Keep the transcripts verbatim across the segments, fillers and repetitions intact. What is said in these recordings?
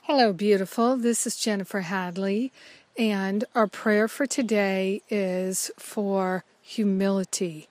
Hello, beautiful. This is Jennifer Hadley, and our prayer for today is for humility.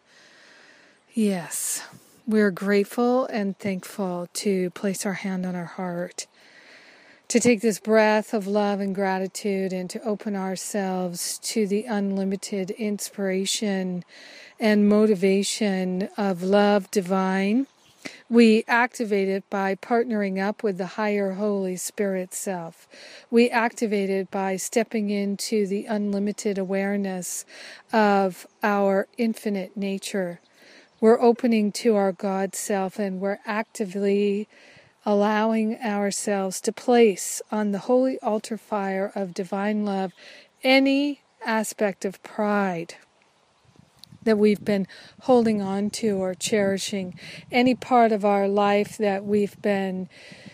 Yes, we're grateful and thankful to place our hand on our heart, to take this breath of love and gratitude and to open ourselves to the unlimited inspiration and motivation of love divine. We activate it by partnering up with the higher Holy Spirit self. We activate it by stepping into the unlimited awareness of our infinite nature. We're opening to our God self, and we're actively allowing ourselves to place on the holy altar fire of divine love any aspect of pride that we've been holding on to or cherishing, any part of our life that we've been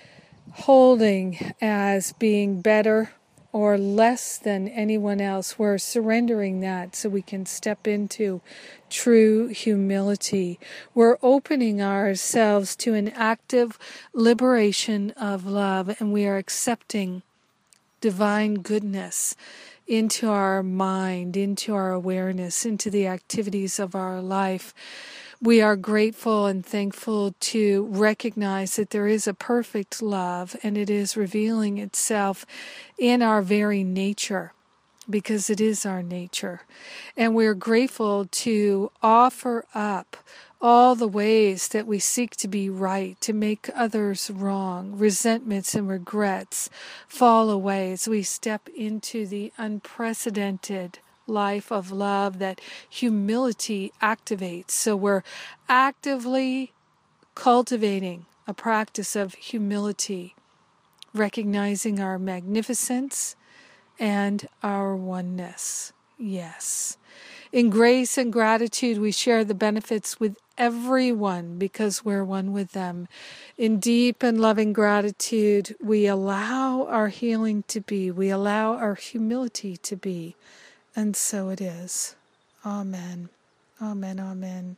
holding as being better or less than anyone else. We're surrendering that so we can step into true humility. We're opening ourselves to an active liberation of love, and we are accepting divine goodness into our mind, into our awareness, into the activities of our life. We are grateful and thankful to recognize that there is a perfect love, and it is revealing itself in our very nature, because it is our nature. And we're grateful to offer up all the ways that we seek to be right, to make others wrong, resentments and regrets fall away as we step into the unprecedented life of love that humility activates. So we're actively cultivating a practice of humility, recognizing our magnificence and our oneness. Yes. In grace and gratitude, we share the benefits with everyone because we're one with them. In deep and loving gratitude, we allow our healing to be. We allow our humility to be. And so it is. Amen. Amen. Amen.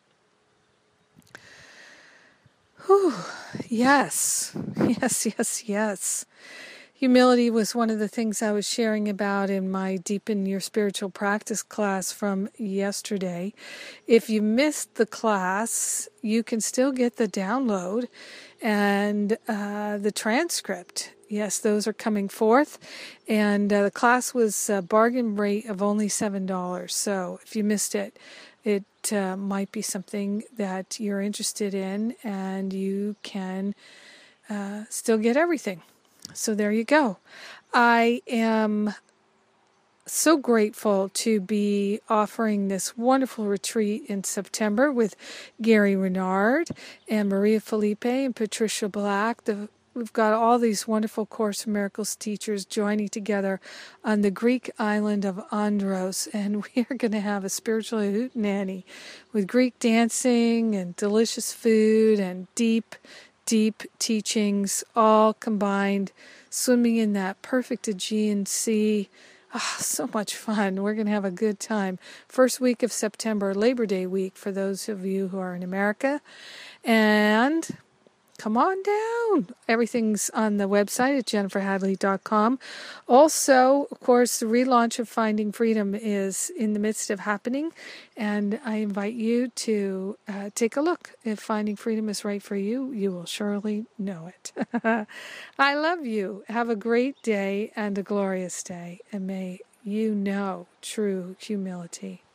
Whew. Yes. Yes, yes, yes. Humility was one of the things I was sharing about in my Deepen Your Spiritual Practice class from yesterday. If you missed the class, you can still get the download and uh, the transcript. Yes, those are coming forth. And uh, the class was a bargain rate of only seven dollars. So if you missed it, it uh, might be something that you're interested in, and you can uh, still get everything. So there you go. I am so grateful to be offering this wonderful retreat in September with Gary Renard and Maria Felipe and Patricia Black. The, we've got all these wonderful Course in Miracles teachers joining together on the Greek island of Andros, and we are going to have a spiritual hootenanny with Greek dancing and delicious food and deep deep teachings, all combined, swimming in that perfect Aegean Sea. Ah, oh, so much fun. We're going to have a good time. First week of September, Labor Day week for those of you who are in America. And come on down. Everything's on the website at jennifer hadley dot com. Also, of course, the relaunch of Finding Freedom is in the midst of happening, and I invite you to uh, take a look. If Finding Freedom is right for you, you will surely know it. I love you. Have a great day and a glorious day, and may you know true humility.